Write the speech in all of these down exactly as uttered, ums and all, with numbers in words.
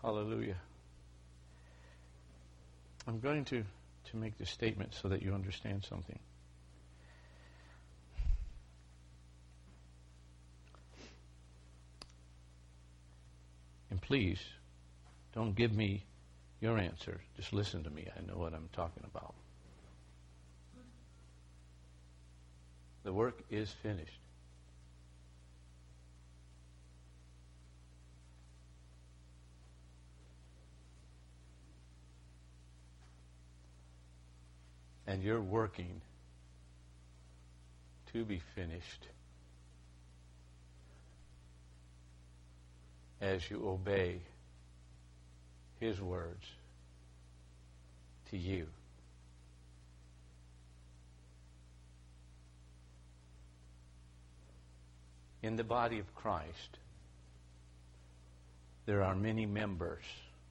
Hallelujah. I'm going to, to make this statement so that you understand something. And please, don't give me your answer. Just listen to me. I know what I'm talking about. The work is finished. And you're working to be finished as you obey His words to you. In the body of Christ, there are many members.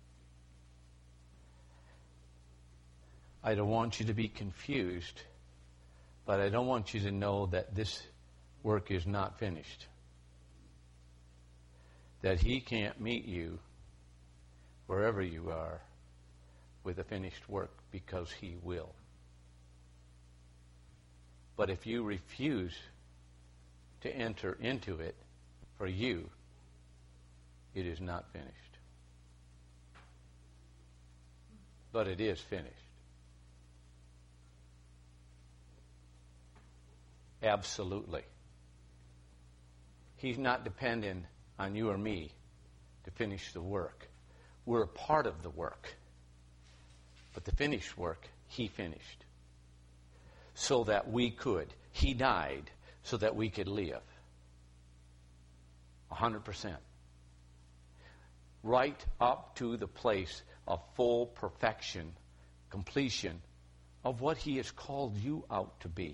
I don't want you to be confused, but I don't want you to know that this work is not finished. That He can't meet you wherever you are with a finished work, because He will. But if you refuse to enter into it, for you, it is not finished. But it is finished. Absolutely. He's not dependent on you or me to finish the work. We're a part of the work. But the finished work, He finished. So that we could. He died so that we could live. A hundred percent. Right up to the place of full perfection, completion of what He has called you out to be.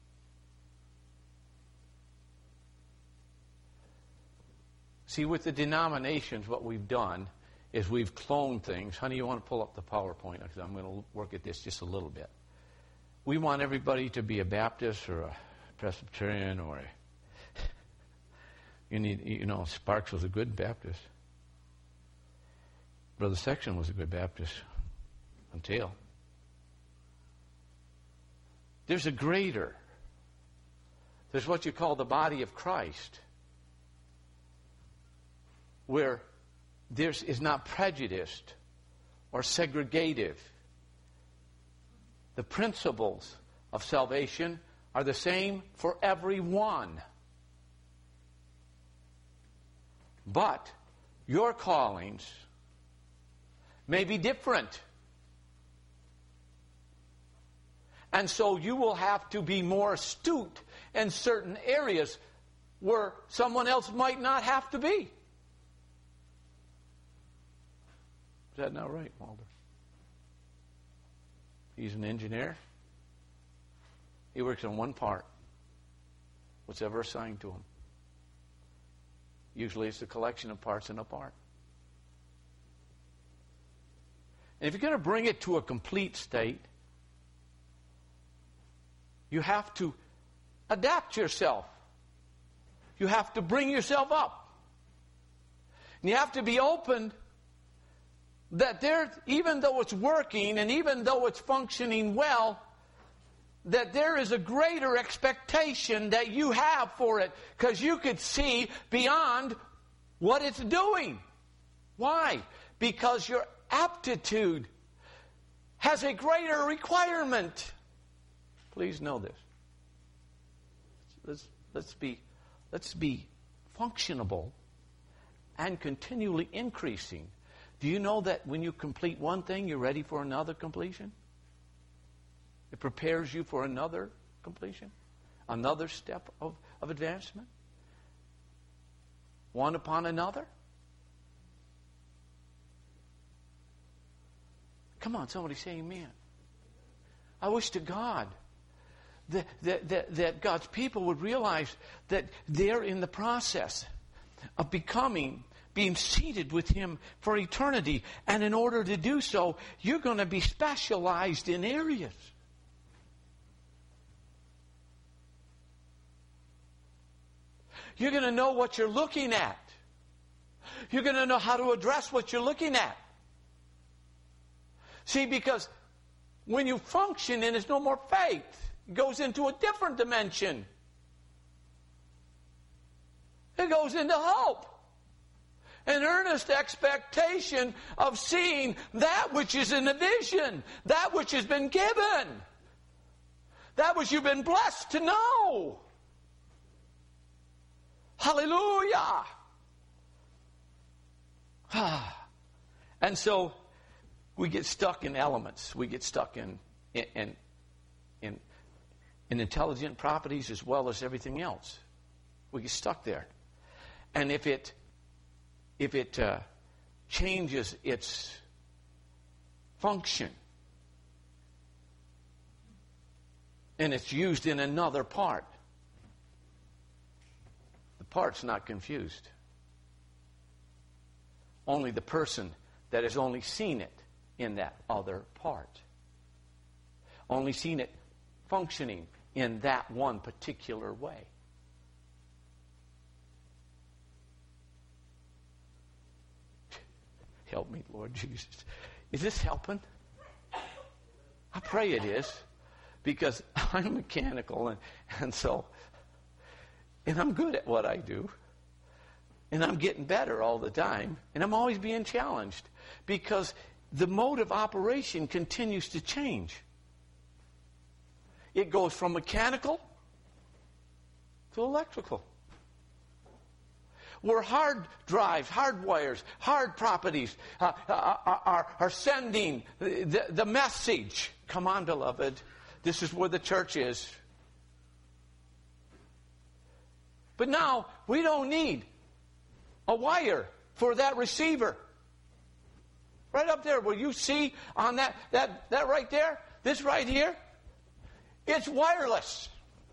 See, with the denominations, what we've done is we've cloned things. Honey, you want to pull up the PowerPoint? Because I'm going to work at this just a little bit. We want everybody to be a Baptist or a Presbyterian or a... You need, you know, Sparks was a good Baptist. Brother Section was a good Baptist until. There's a greater. There's what you call the body of Christ, where there is not prejudiced or segregative. The principles of salvation are the same for everyone. But your callings may be different. And so you will have to be more astute in certain areas where someone else might not have to be. Is that not right, Walter? He's an engineer. He works on one part. What's ever assigned to him. Usually it's a collection of parts in a part. And if you're going to bring it to a complete state, you have to adapt yourself. You have to bring yourself up. And you have to be open that there, even though it's working and even though it's functioning well, that there is a greater expectation that you have for it, because you could see beyond what it's doing. Why? Because your aptitude has a greater requirement. Please know this. Let's, let's be, let's be functionable and continually increasing. Do you know that when you complete one thing, you're ready for another completion? It prepares you for another completion, another step of, of advancement, one upon another. Come on, somebody say amen. I wish to God that, that, that, that God's people would realize that they're in the process of becoming, being seated with Him for eternity. And in order to do so, you're going to be specialized in areas. You're going to know what you're looking at. You're going to know how to address what you're looking at. See, because when you function and there's no more faith, it goes into a different dimension. It goes into hope. An earnest expectation of seeing that which is in the vision, that which has been given, that which you've been blessed to know. Hallelujah. And so we get stuck in elements. We get stuck in in in, in intelligent properties as well as everything else. We get stuck there. And if it if it uh, changes its function and it's used in another part, the part's not confused. Only the person that has only seen it in that other part. Only seen it functioning in that one particular way. Help me, Lord Jesus. Is this helping? I pray it is, because I'm mechanical, and, and so, and I'm good at what I do. And I'm getting better all the time. And I'm always being challenged, because the mode of operation continues to change. It goes from mechanical to electrical. Where hard drives, hard wires, hard properties uh, are, are, are sending the, the message. Come on, beloved. This is where the church is. But now, we don't need a wire for that receiver. Right up there, will you see on that, that, that right there? This right here? It's wireless.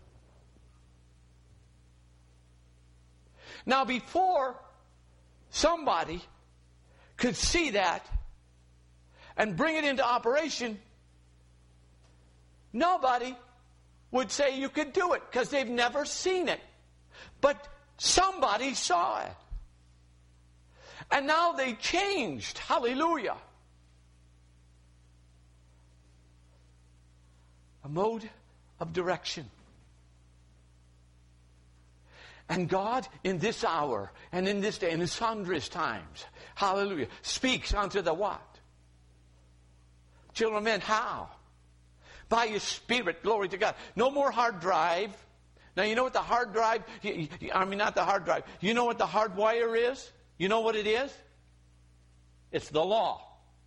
Now, before somebody could see that and bring it into operation, nobody would say you could do it, because they've never seen it. But somebody saw it. And now they changed. Hallelujah. A mode of direction. And God, in this hour, and in this day, and in sundry times, hallelujah, speaks unto the what? Children of men, how? By His Spirit, glory to God. No more hard drive. Now, you know what the hard drive, I mean, not the hard drive. You know what the hard wire is? You know what it is? It's the law.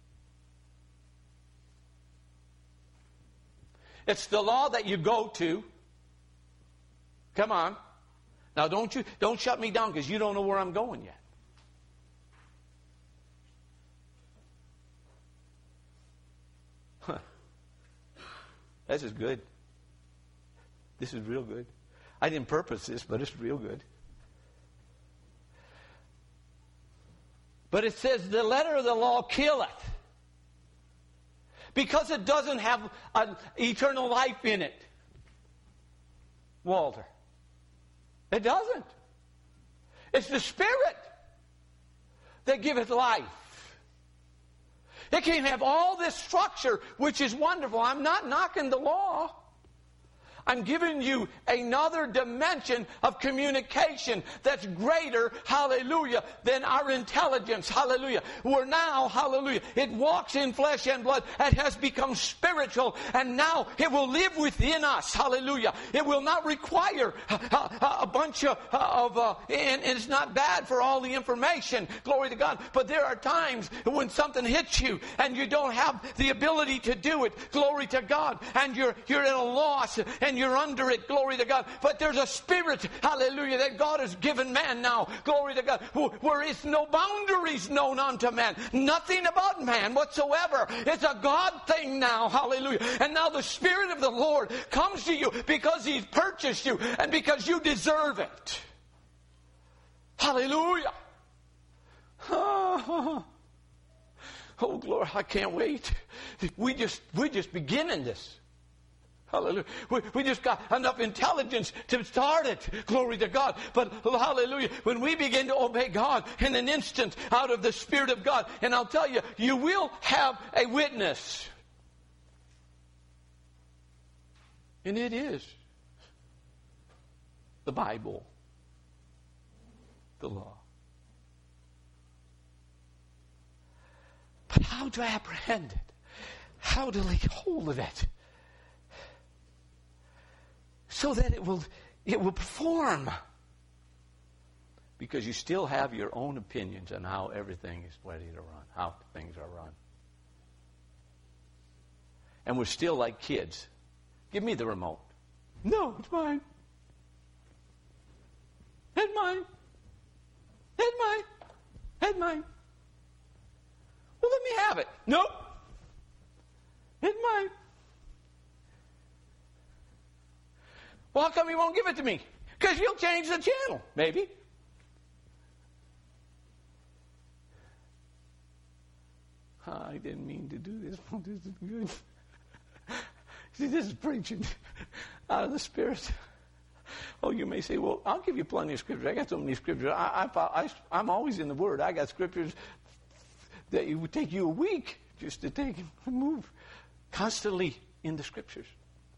It's the law that you go to. Come on. Now, don't you don't shut me down, because you don't know where I'm going yet. Huh. This is good. This is real good. I didn't purpose this, but it's real good. But it says the letter of the law killeth, because it doesn't have an eternal life in it. Walter. It doesn't. It's the Spirit that giveth life. It can have all this structure, which is wonderful. I'm not knocking the law. I'm giving you another dimension of communication that's greater, hallelujah, than our intelligence, hallelujah. We're now, hallelujah, it walks in flesh and blood and has become spiritual, and now it will live within us, hallelujah. It will not require a, a, a bunch of, of uh, and, and it's not bad for all the information, glory to God, but there are times when something hits you and you don't have the ability to do it, glory to God, and you're, you're at a loss, and you're under it, glory to God. But there's a spirit, hallelujah, that God has given man now, glory to God, where it's no boundaries known unto man. Nothing about man whatsoever. It's a God thing now, hallelujah. And now the Spirit of the Lord comes to you because He's purchased you and because you deserve it. Hallelujah. Oh, oh glory, I can't wait. We just, we're just beginning this. Hallelujah. We, we just got enough intelligence to start it. Glory to God. But hallelujah, when we begin to obey God in an instant out of the Spirit of God, and I'll tell you, you will have a witness. And it is the Bible, the law. But how to apprehend it? How to lay hold of it? So that it will, it will perform. Because you still have your own opinions on how everything is ready to run, how things are run. And we're still like kids. Give me the remote. No, it's mine. It's mine. It's mine. It's mine. Well, let me have it. Nope. It's mine. Well, how come you won't give it to me? Because you'll change the channel, maybe. I didn't mean to do this. This is good. See, this is preaching out of the Spirit. Oh, you may say, well, I'll give you plenty of scriptures. I got so many scriptures. I, I, I, I'm always in the Word. I got scriptures that it would take you a week just to take and move. Constantly in the Scriptures.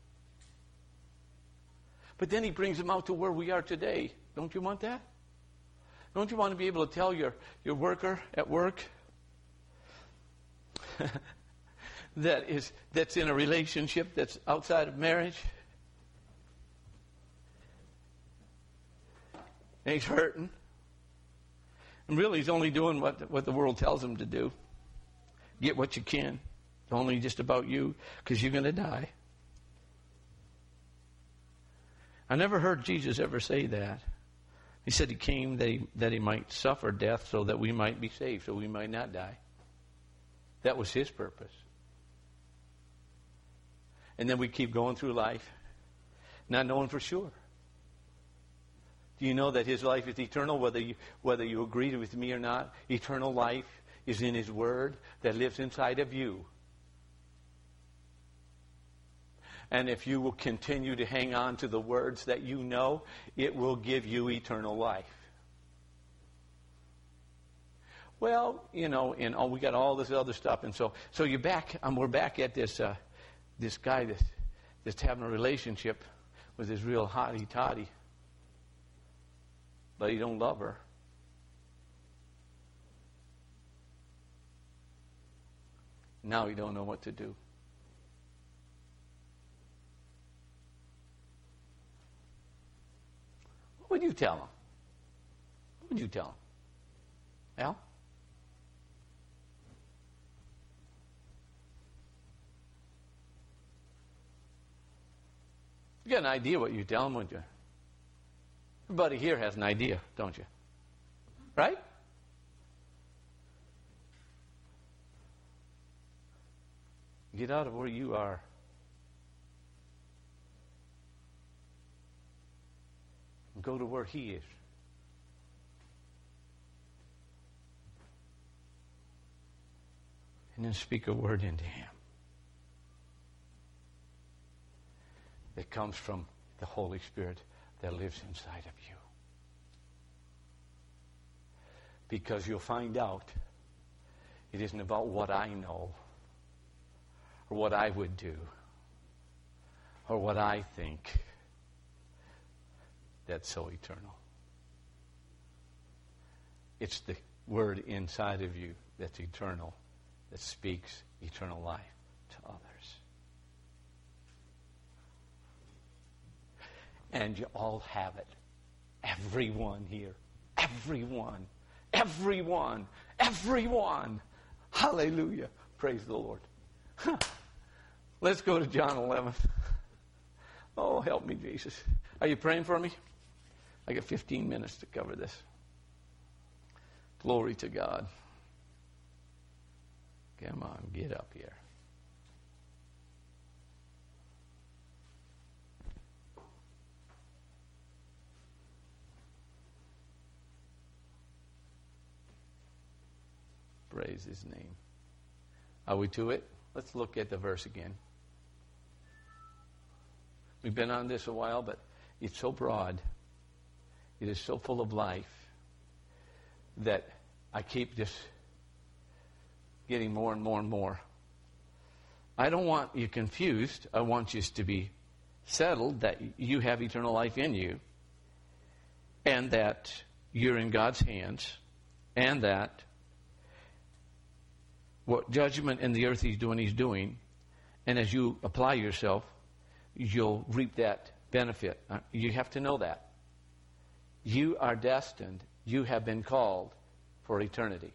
But then he brings them out to where we are today. Don't you want that? Don't you want to be able to tell your, your worker at work that is that's in a relationship that's outside of marriage? And he's hurting. And really he's only doing what, what the world tells him to do. Get what you can. It's only just about you because you're going to die. I never heard Jesus ever say that. He said he came that he, that he might suffer death so that we might be saved, so we might not die. That was his purpose. And then we keep going through life, not knowing for sure. Do you know that his life is eternal, whether you, whether you agree with me or not? Eternal life is in his word that lives inside of you. And if you will continue to hang on to the words that you know, it will give you eternal life. Well, you know, and oh, we got all this other stuff, and so so you're back. Um, we're back at this uh, this guy that's, that's having a relationship with this real hottie toddy, but he don't love her. Now he don't know what to do. What would you tell him? What would you tell him? Al? You got an idea what you tell him, wouldn't you? Everybody here has an idea, don't you? Right? Get out of where you are. Go to where he is. And then speak a word into him that comes from the Holy Spirit that lives inside of you. Because you'll find out it isn't about what I know or what I would do or what I think. That's so eternal. It's the word inside of you that's eternal, that speaks eternal life to others. And you all have it. Everyone here. Everyone. Everyone. Everyone. Hallelujah. Praise the Lord. Let's go to John eleven. Oh, help me, Jesus. Are you praying for me? I got fifteen minutes to cover this. Glory to God. Come on, get up here. Praise his name. Are we to it? Let's look at the verse again. We've been on this a while, but it's so broad. It is so full of life that I keep just getting more and more and more. I don't want you confused. I want you to be settled that you have eternal life in you and that you're in God's hands and that what judgment in the earth He's doing, He's doing. And as you apply yourself, you'll reap that benefit. You have to know that. You are destined. You have been called for eternity.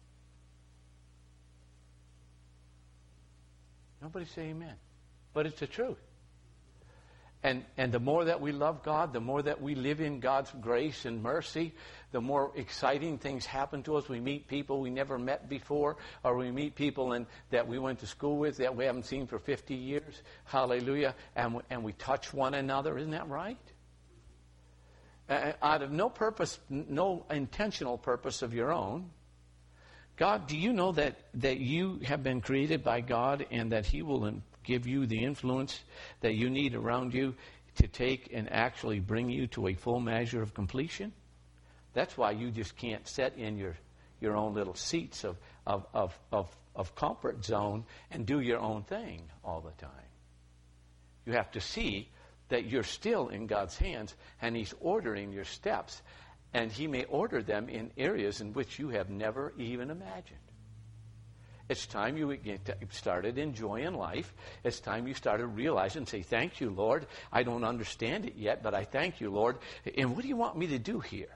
Nobody say amen. But it's the truth. And and the more that we love God, the more that we live in God's grace and mercy, the more exciting things happen to us. We meet people we never met before, or we meet people in, that we went to school with that we haven't seen for fifty years. Hallelujah. And we, and we touch one another. Isn't that right? Uh, out of no purpose, no intentional purpose of your own. God, do you know that, that you have been created by God and that He will give you the influence that you need around you to take and actually bring you to a full measure of completion? That's why you just can't sit in your, your own little seats of, of, of, of, of comfort zone and do your own thing all the time. You have to see that you're still in God's hands and He's ordering your steps. And He may order them in areas in which you have never even imagined. It's time you get started enjoying life. It's time you started realizing, say, thank you, Lord. I don't understand it yet, but I thank you, Lord. And what do you want me to do here?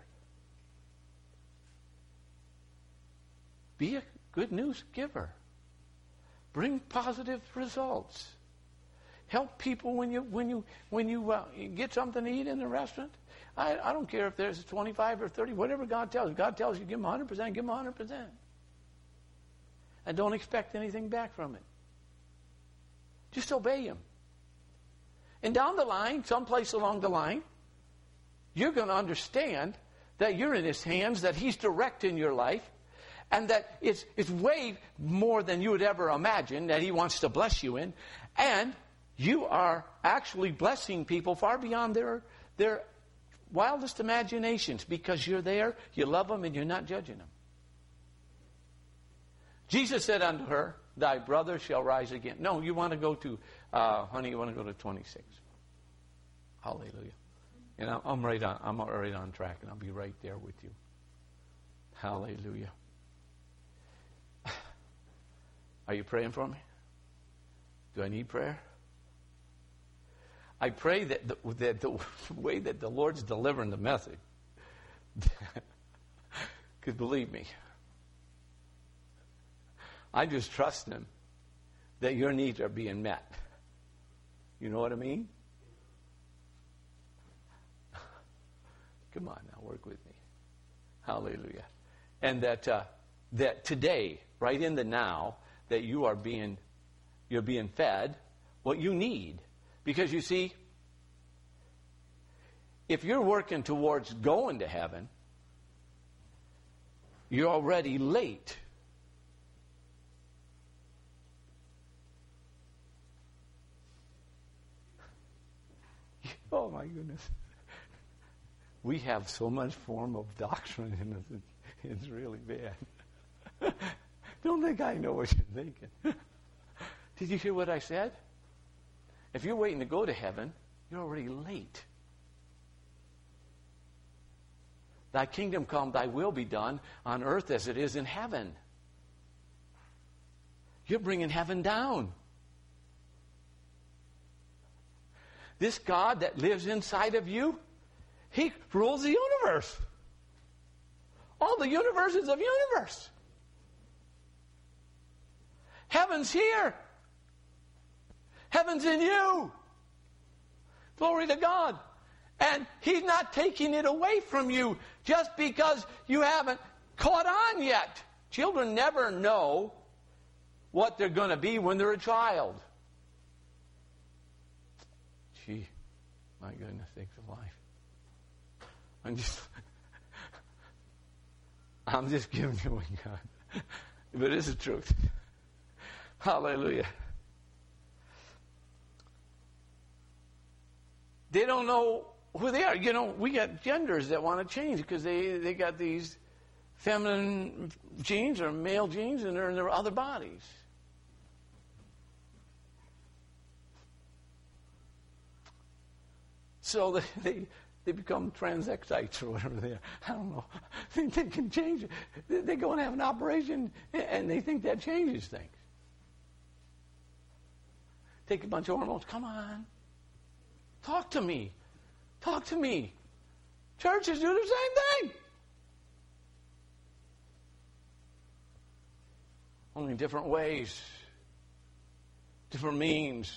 Be a good news giver. Bring positive results. Help people when you when you when you uh, get something to eat in the restaurant. I, I don't care if there's twenty-five or thirty, whatever God tells you. God tells you give them one hundred percent, give them one hundred percent. And don't expect anything back from it. Just obey Him. And down the line, someplace along the line, you're going to understand that you're in His hands, that He's directing your life, and that it's, it's way more than you would ever imagine that He wants to bless you in. And you are actually blessing people far beyond their their wildest imaginations because you're there, you love them, and you're not judging them. Jesus said unto her, thy brother shall rise again. No, you want to go to, uh, honey, you want to go to twenty-six. Hallelujah. And I'm right on, I'm right on track, and I'll be right there with you. Hallelujah. Are you praying for me? Do I need prayer? I pray that the, that the way that the Lord's delivering the message, because believe me, I just trust Him that your needs are being met. You know what I mean? Come on now, work with me. Hallelujah. And that uh, that today, right in the now, that you are being you're being fed what you need. Because you see, if you're working towards going to heaven, you're already late. Oh my goodness. We have so much form of doctrine in us. It's really bad. Don't think I know what you're thinking. Did you hear what I said? If you're waiting to go to heaven, you're already late. Thy kingdom come, thy will be done on earth as it is in heaven. You're bringing heaven down. This God that lives inside of you, He rules the universe. All the universes of universe. Heaven's here. Heaven's in you. Glory to God. And He's not taking it away from you just because you haven't caught on yet. Children never know what they're going to be when they're a child. Gee, my goodness, sakes of life. I'm just, I'm just giving you what God. But it's the truth. Hallelujah. they don't know who they are. You know, we got genders that want to change because they, they got these feminine genes or male genes and they're in their other bodies. So they, they, they become transvestites or whatever they are. I don't know. They, they can change it. They, they go and have an operation and they think that changes things. Take a bunch of hormones. Come on. Talk to me. Talk to me. Churches do the same thing. Only different ways. Different means.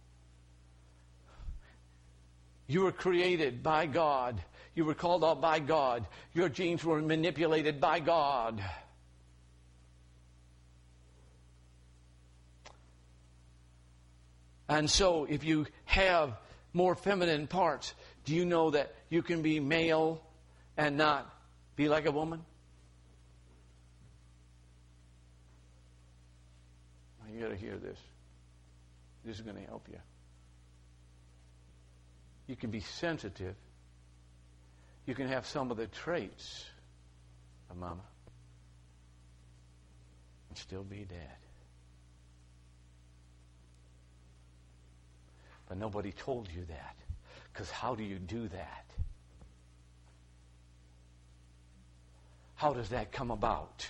You were created by God. You were called out by God. Your genes were manipulated by God. And so if you have more feminine parts, do you know that you can be male and not be like a woman? You got to hear this. This is going to help you. You can be sensitive. You can have some of the traits of mama and still be dad. But nobody told you that. Because how do you do that? How does that come about?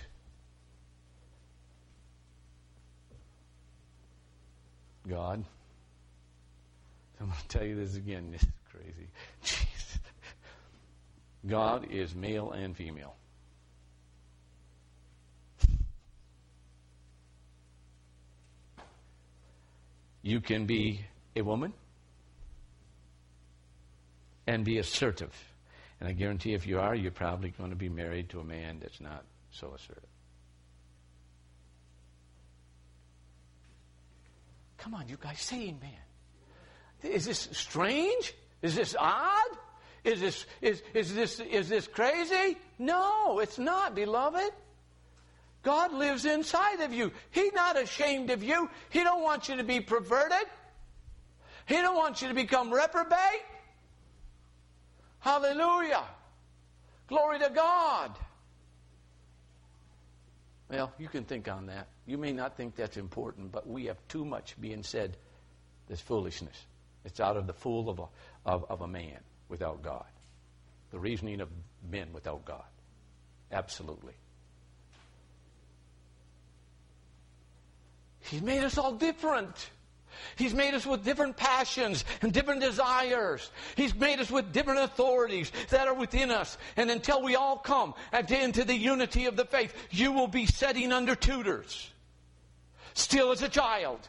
God, I'm going to tell you this again. This is crazy. Jeez. God is male and female. You can be a woman and be assertive. And I guarantee if you are, you're probably going to be married to a man that's not so assertive. Come on, you guys, say amen. Is this strange? Is this odd? Is this is is this is this crazy? No, it's not, beloved. God lives inside of you. He's not ashamed of you. He don't want you to be perverted. He don't want you to become reprobate. Hallelujah. Glory to God. Well, you can think on that. You may not think that's important, but we have too much being said that's foolishness. It's out of the fool of a, of, of a man without God. The reasoning of men without God. Absolutely. He's made us all different. He's made us with different passions and different desires. He's made us with different authorities that are within us. And until we all come into the unity of the faith, you will be sitting under tutors. Still as a child.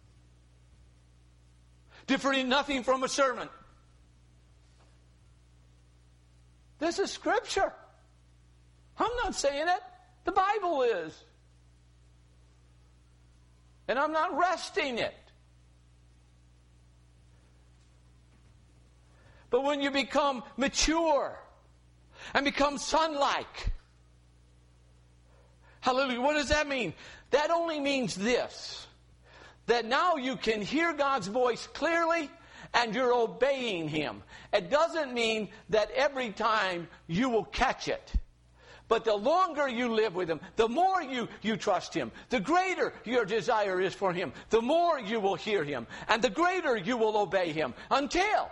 Differing nothing from a servant. This is Scripture. I'm not saying it. The Bible is. And I'm not wresting it. But when you become mature and become son-like, hallelujah, what does that mean? That only means this, that now you can hear God's voice clearly and you're obeying Him. It doesn't mean that every time you will catch it. But the longer you live with Him, the more you, you trust Him, the greater your desire is for Him, the more you will hear Him, and the greater you will obey Him until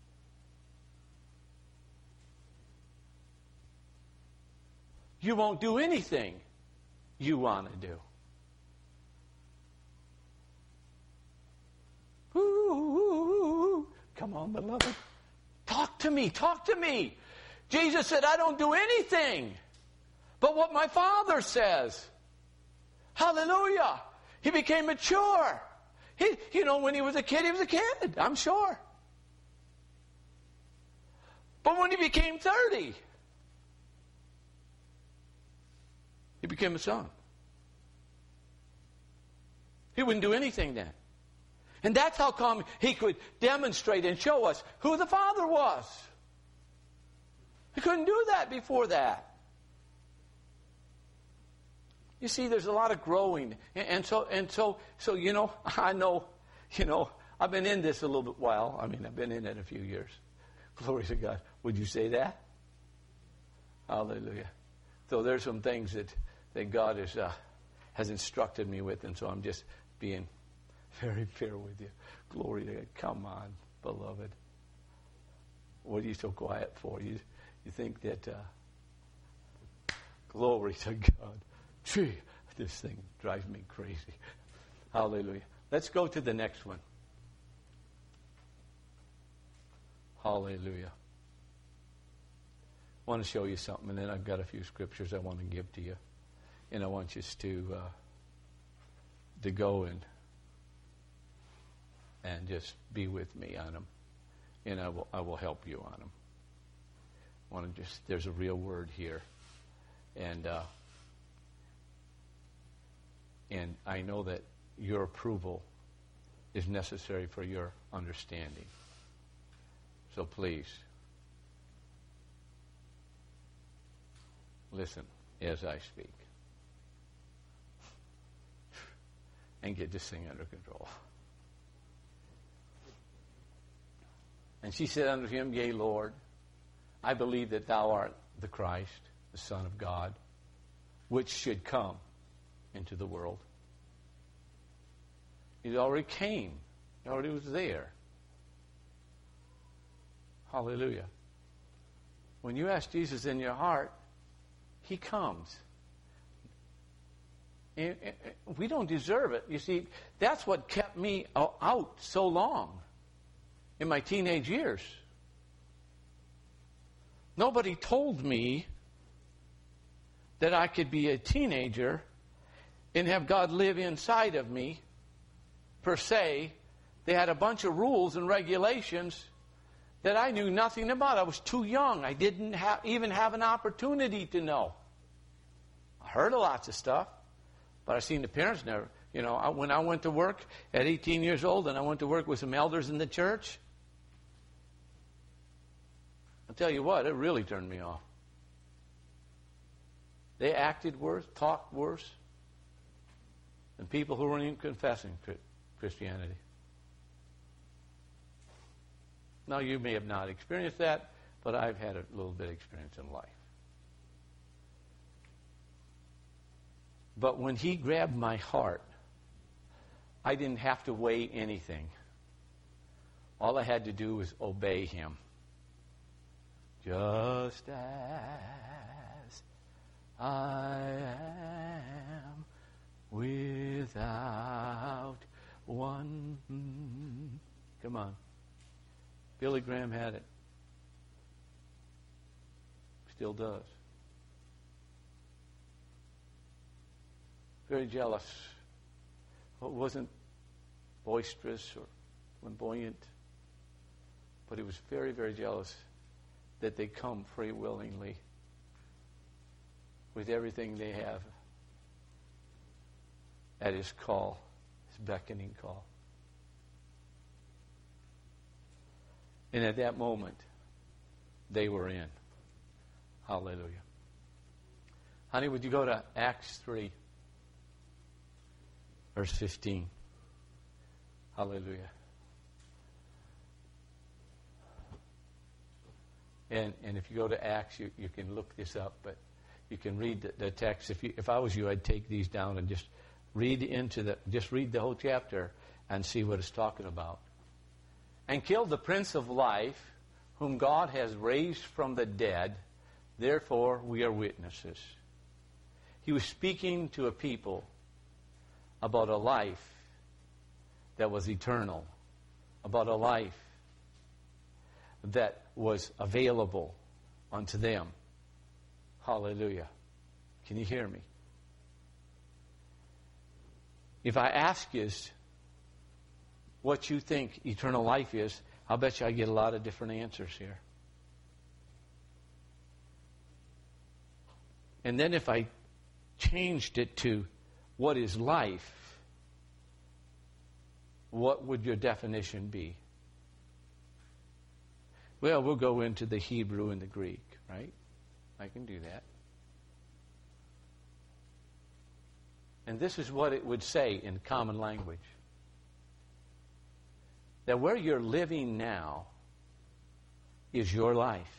you won't do anything you want to do. Ooh, ooh, ooh. Come on, beloved. Talk to me. Talk to me. Jesus said, I don't do anything but what my Father says. Hallelujah. He became mature. He, you know, when he was a kid, he was a kid, I'm sure. But when he became thirty, he became a son. He wouldn't do anything then. And that's how come he could demonstrate and show us who the Father was. He couldn't do that before that. You see, there's a lot of growing. And so, and so, so you know, I know, you know, I've been in this a little bit while. I mean, I've been in it a few years. Glory to God. Would you say that? Hallelujah. So there's some things that, that God is, uh, has instructed me with, and so I'm just being very fair with you. Glory to God. Come on, beloved. What are you so quiet for? You, you think that, uh, glory to God. Gee, this thing drives me crazy. Hallelujah. Let's go to the next one. Hallelujah. I want to show you something, and then I've got a few scriptures I want to give to you. And I want you to uh, to go and and just be with me on them. And I will I will help you on them. I want to just, there's a real word here. And uh, and I know that your approval is necessary for your understanding. So please, listen as I speak. And get this thing under control. And she said unto him, Yea, Lord, I believe that thou art the Christ, the Son of God, which should come into the world. He already came. He already was there. Hallelujah. When you ask Jesus in your heart, He comes. And we don't deserve it. You see, that's what kept me out so long in my teenage years. Nobody told me that I could be a teenager and have God live inside of me, per se. They had a bunch of rules and regulations that I knew nothing about. I was too young. I didn't ha- even have an opportunity to know. I heard of lots of stuff, but I seen the parents never. You know, I, when I went to work at eighteen years old and I went to work with some elders in the church, I'll tell you what, it really turned me off. They acted worse, talked worse than people who weren't even confessing Christianity. Now, you may have not experienced that, but I've had a little bit of experience in life. But when He grabbed my heart, I didn't have to weigh anything. All I had to do was obey Him. Just as I am without one. Come on. Billy Graham had it. Still does. Very jealous. Well, it wasn't boisterous or flamboyant, but he was very, very jealous that they come free willingly with everything they have at His call, His beckoning call. And at that moment, they were in. Hallelujah. Honey, would you go to Acts three, verse fifteen? Hallelujah. And and if you go to Acts, you, you can look this up, but you can read the, the text. If you, if I was you, I'd take these down and just read into the just read the whole chapter and see what it's talking about. And killed the Prince of Life, whom God has raised from the dead. Therefore, we are witnesses. He was speaking to a people about a life that was eternal, about a life that was available unto them. Hallelujah. Can you hear me? If I ask you what you think eternal life is, I'll bet you I get a lot of different answers here. And then if I changed it to what is life, what would your definition be? Well, we'll go into the Hebrew and the Greek, right? I can do that. And this is what it would say in common language. that where you're living now is your life.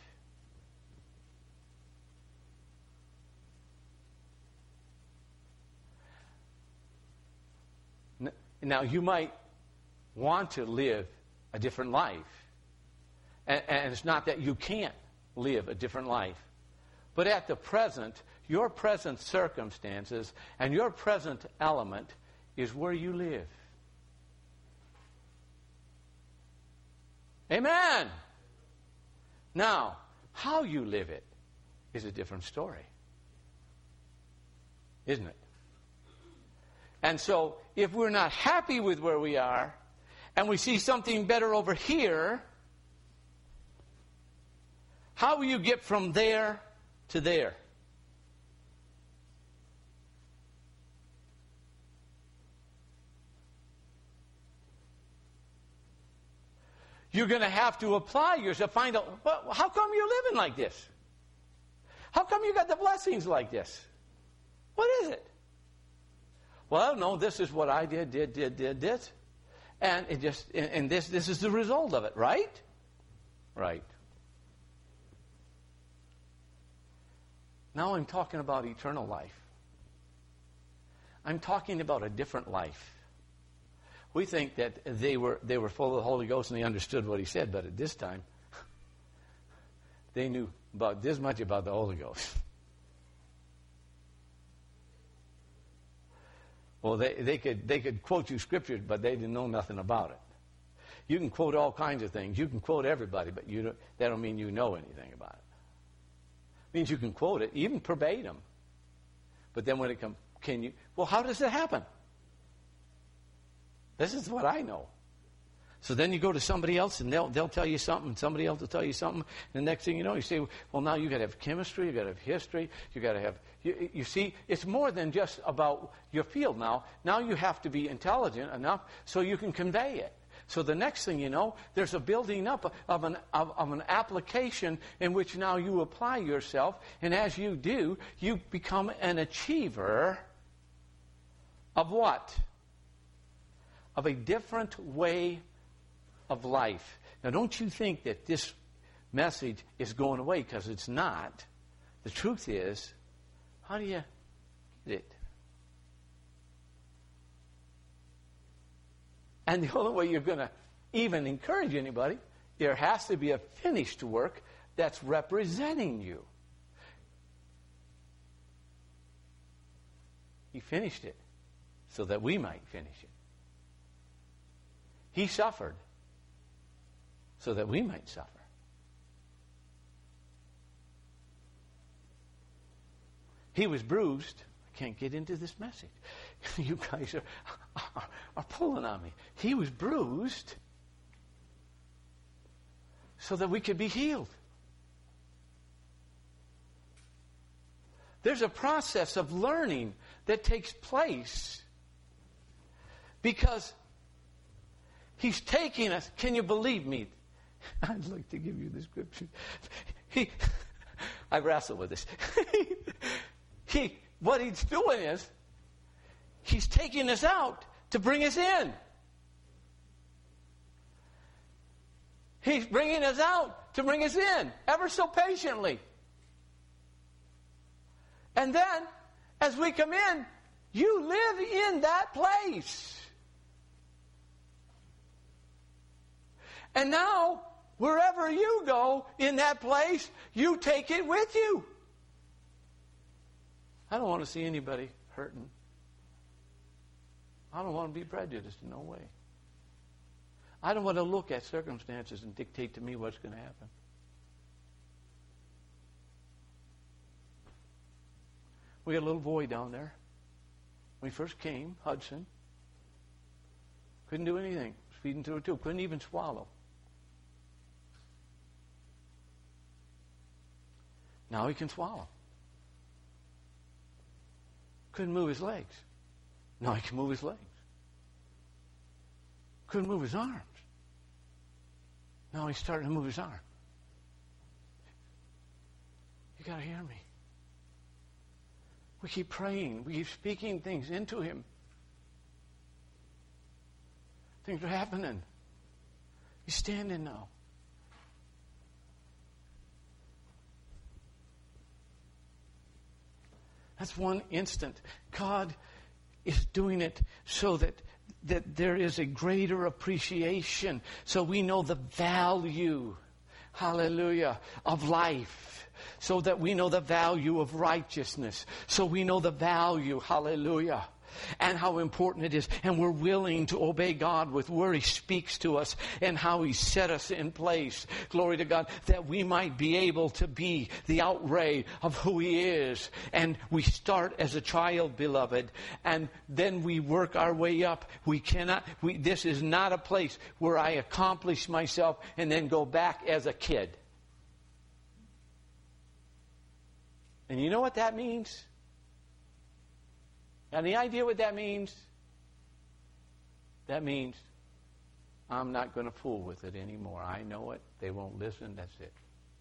Now, you might want to live a different life. And, and it's not that you can't live a different life. But at the present, your present circumstances and your present element is where you live. Amen. Now, how you live it is a different story. Isn't it? And so, if we're not happy with where we are, and we see something better over here, how will you get from there to there? You're going to have to apply yourself, find out, well, how come you're living like this? How come you got the blessings like this? What is it? Well, no, this is what I did, did, did, did, did. And it just and, and this this is the result of it, right? Right. Now I'm talking about eternal life. I'm talking about a different life. We think that they were they were full of the Holy Ghost and they understood what he said, but at this time they knew about this much about the Holy Ghost. Well, they, they could they could quote you scriptures, but they didn't know nothing about it. You can quote all kinds of things. You can quote everybody, but you don't, that don't mean you know anything about it. It means you can quote it, even verbatim. But then when it comes, can you? Well, how does it happen? This is what I know. So then you go to somebody else, and they'll they'll tell you something, and somebody else will tell you something, and the next thing you know, you say, well, now you got to have chemistry, you got to have history, you got to have. You, you see, it's more than just about your field now. Now you have to be intelligent enough so you can convey it. So the next thing you know, there's a building up of an of, of an application in which now you apply yourself, and as you do, you become an achiever of what? Of a different way of life. Now, don't you think that this message is going away, because it's not. The truth is, how do you get it? And the only way you're going to even encourage anybody, there has to be a finished work that's representing you. He finished it so that we might finish it. He suffered so that we might suffer. He was bruised. I can't get into this message. You guys are, are, are pulling on me. He was bruised so that we could be healed. There's a process of learning that takes place because He's taking us. Can you believe me? I'd like to give you the scripture. He, I wrestle with this. he, what he's doing is, he's taking us out to bring us in. He's bringing us out to bring us in, ever so patiently. And then, as we come in, you live in that place. And now, wherever you go in that place, you take it with you. I don't want to see anybody hurting. I don't want to be prejudiced in no way. I don't want to look at circumstances and dictate to me what's going to happen. We had a little boy down there. When he first came, Hudson. Couldn't do anything. Was feeding through a tube. Couldn't even swallow. Now he can swallow. Couldn't move his legs. Now he can move his legs. Couldn't move his arms. Now he's starting to move his arm. You got to hear me. We keep praying. We keep speaking things into him. Things are happening. He's standing now. That's one instant. God is doing it so that, that there is a greater appreciation. So we know the value, hallelujah, of life. So that we know the value of righteousness. So we know the value, hallelujah, and how important it is. And we're willing to obey God with where He speaks to us and how He set us in place. Glory to God. That we might be able to be the outlay of who He is. And we start as a child, beloved. And then we work our way up. We cannot, we, this is not a place where I accomplish myself and then go back as a kid. And you know what that means? Any idea what that means? That means I'm not going to fool with it anymore. I know it. They won't listen. That's it.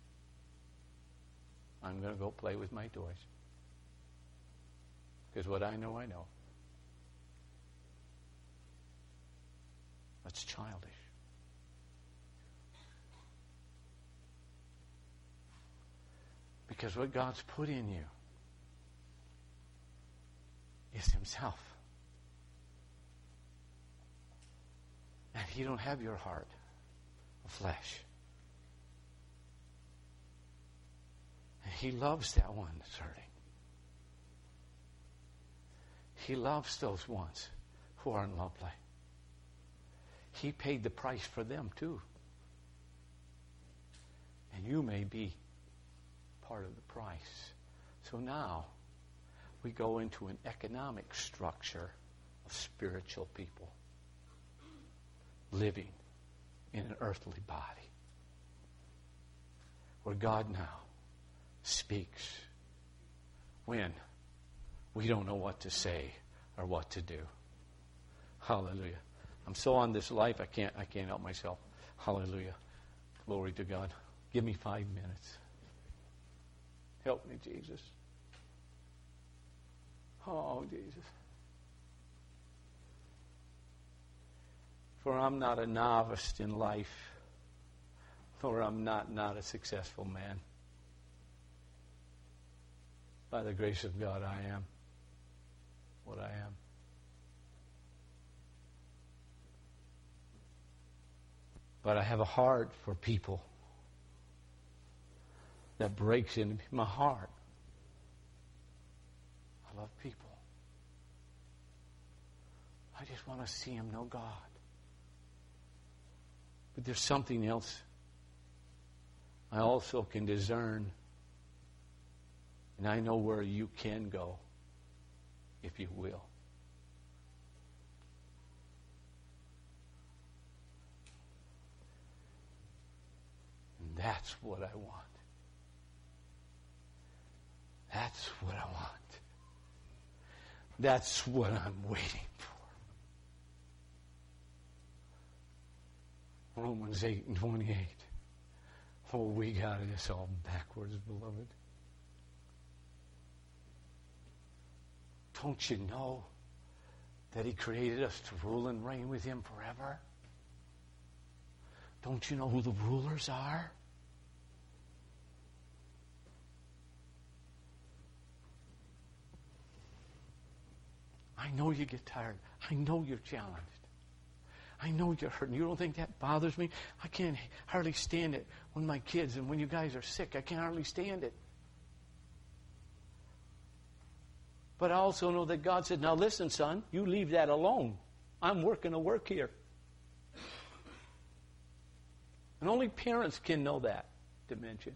I'm going to go play with my toys. Because what I know, I know. That's childish. Because what God's put in you is Himself. And He don't have your heart of flesh. And He loves that one that's hurting. He loves those ones who aren't lovely. He paid the price for them too. And you may be part of the price. So now we go into an economic structure of spiritual people living in an earthly body where God now speaks when we don't know what to say or what to do. Hallelujah. I'm so on this life I can't I can't help myself. Hallelujah. Glory to God. Give me five minutes. Help me, Jesus. Oh, Jesus. For I'm not a novice in life, for I'm not not a successful man. By the grace of God, I am what I am. But I have a heart for people that breaks into my heart. I love people. I just want to see them know God. But there's something else I also can discern. And I know where you can go, if you will. And that's what I want. That's what I want. That's what I'm waiting for. Romans eight and twenty-eight. Oh, we got this all backwards, beloved. Don't you know that He created us to rule and reign with Him forever? Don't you know who the rulers are? I know you get tired. I know you're challenged. I know you're hurting. You don't think that bothers me? I can't hardly stand it when my kids and when you guys are sick. I can't hardly stand it. But I also know that God said, now listen, son, you leave that alone. I'm working a work here. And only parents can know that dimension.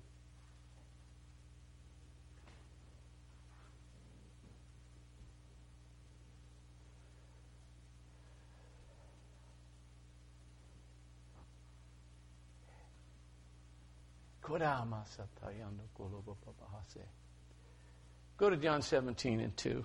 Go to John seventeen and two.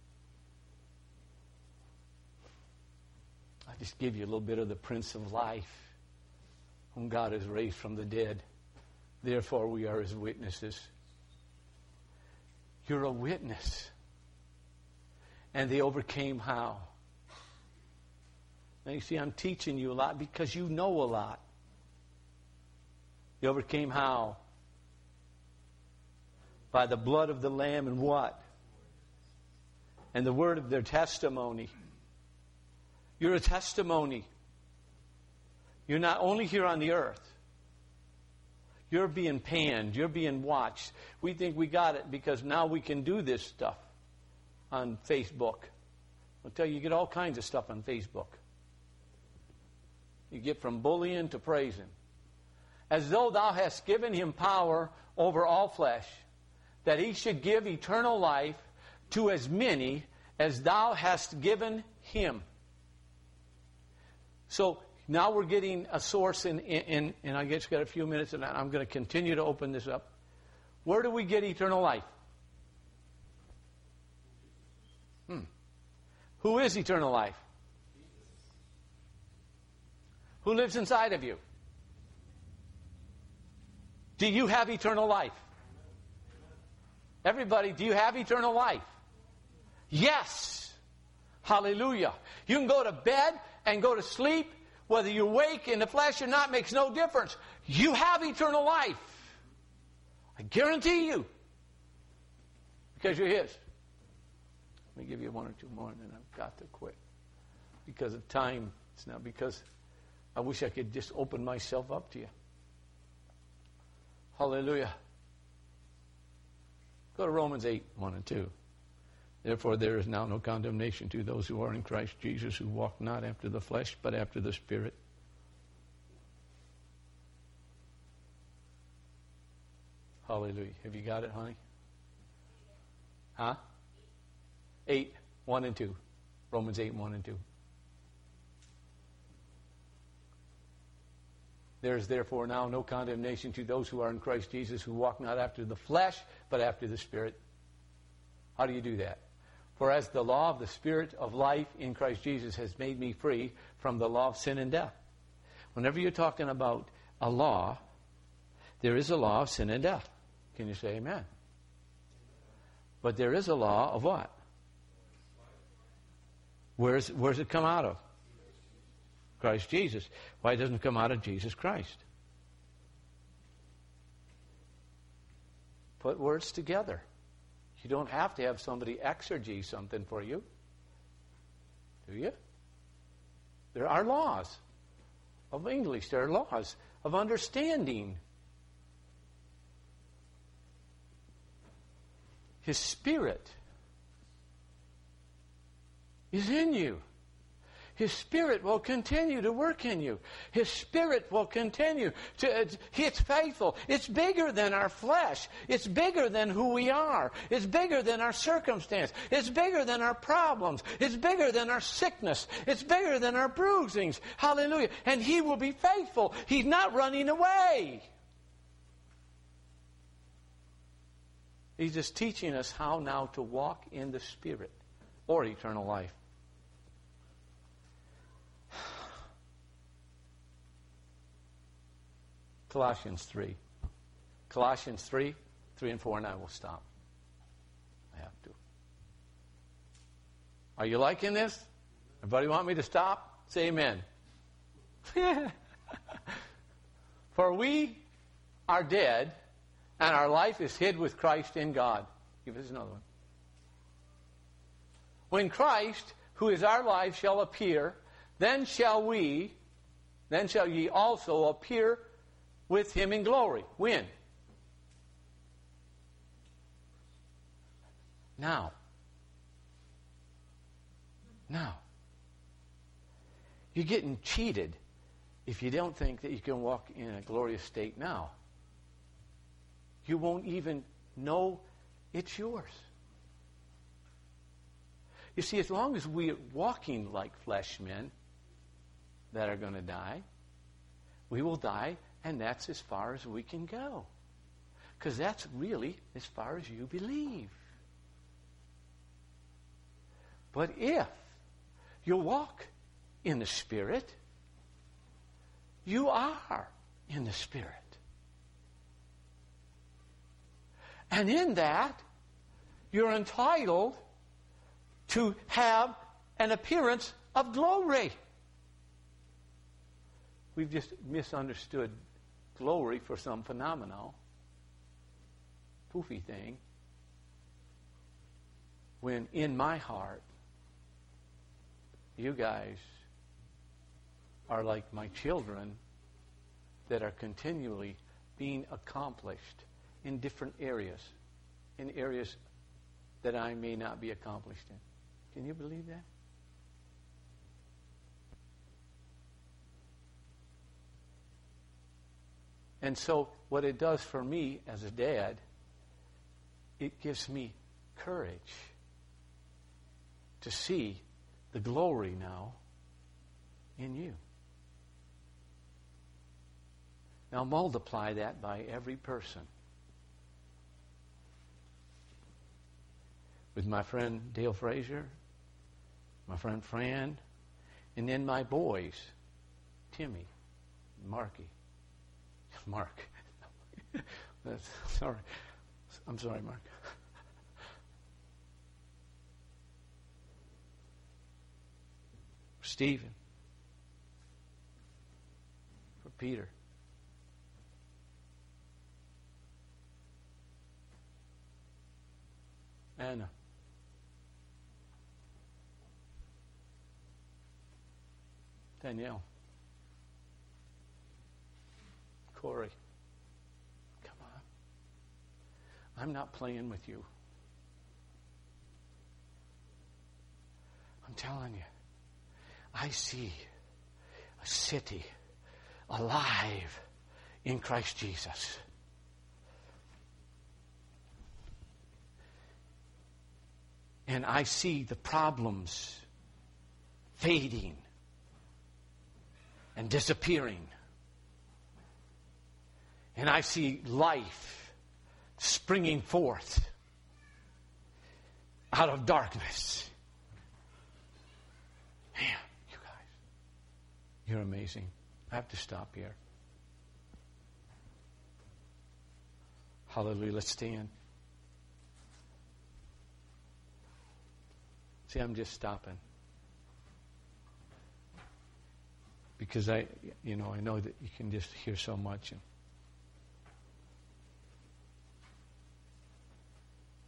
I just give you a little bit of the Prince of Life, whom God has raised from the dead. Therefore, we are His witnesses. You're a witness. And they overcame how? Now, you see, I'm teaching you a lot because you know a lot. You overcame how? By the blood of the Lamb and what? And the word of their testimony. You're a testimony. You're not only here on the earth. You're being panned. You're being watched. We think we got it because now we can do this stuff on Facebook. I'll tell you, you get all kinds of stuff on Facebook. You get from bullying to praising. As though thou hast given him power over all flesh, that he should give eternal life to as many as thou hast given him. So now we're getting a source in, in, in and I guess got a few minutes, and I'm going to continue to open this up. Where do we get eternal life? Hmm. Who is eternal life? Who lives inside of you? Do you have eternal life? Everybody, do you have eternal life? Yes. Hallelujah. You can go to bed and go to sleep, whether you're awake in the flesh or not, makes no difference. You have eternal life. I guarantee you. Because you're His. Let me give you one or two more, and then I've got to quit. Because of time. It's not because I wish I could just open myself up to you. Hallelujah. Go to Romans eight, one and two. Therefore there is now no condemnation to those who are in Christ Jesus, who walk not after the flesh, but after the Spirit. Hallelujah. Have you got it, honey? Huh? eight, one and two. Romans eight, one and two. There is therefore now no condemnation to those who are in Christ Jesus, who walk not after the flesh, but after the Spirit. How do you do that? For as the law of the Spirit of life in Christ Jesus has made me free from the law of sin and death. Whenever you're talking about a law, there is a law of sin and death. Can you say amen? But there is a law of what? Where's, where's it come out of? Christ Jesus. Why doesn't it come out of Jesus Christ? Put words together. You don't have to have somebody exegete something for you. Do you? There are laws of English. There are laws of understanding. His Spirit is in you. His Spirit will continue to work in you. His Spirit will continue to, it's faithful. It's bigger than our flesh. It's bigger than who we are. It's bigger than our circumstance. It's bigger than our problems. It's bigger than our sickness. It's bigger than our bruisings. Hallelujah. And He will be faithful. He's not running away. He's just teaching us how now to walk in the Spirit or eternal life. Colossians three. Colossians three, three and four, and I will stop. I have to. Are you liking this? Everybody want me to stop? Say amen. For we are dead, and our life is hid with Christ in God. Give us another one. When Christ, who is our life, shall appear, then shall we, then shall ye also appear with Him in glory. When? Now. Now. You're getting cheated if you don't think that you can walk in a glorious state now. You won't even know it's yours. You see, as long as we're walking like flesh men that are going to die, we will die. And that's as far as we can go. Because that's really as far as you believe. But if you walk in the Spirit, you are in the Spirit. And in that, you're entitled to have an appearance of glory. We've just misunderstood glory for some phenomenal, poofy thing, when in my heart, you guys are like my children that are continually being accomplished in different areas, in areas that I may not be accomplished in. Can you believe that? And so what it does for me as a dad, it gives me courage to see the glory now in you. Now multiply that by every person. With my friend Dale Frazier, my friend Fran, and then my boys, Timmy, Marky. Mark. That's, sorry. I'm sorry, Mark. For Stephen. For Peter. Anna. Danielle. Corey. Come on. I'm not playing with you. I'm telling you. I see a city alive in Christ Jesus. And I see the problems fading and disappearing. And I see life springing forth out of darkness. Man, you guys, you're amazing. I have to stop here. Hallelujah. Let's stand. See, I'm just stopping. Because I, you know, I know that you can just hear so much. And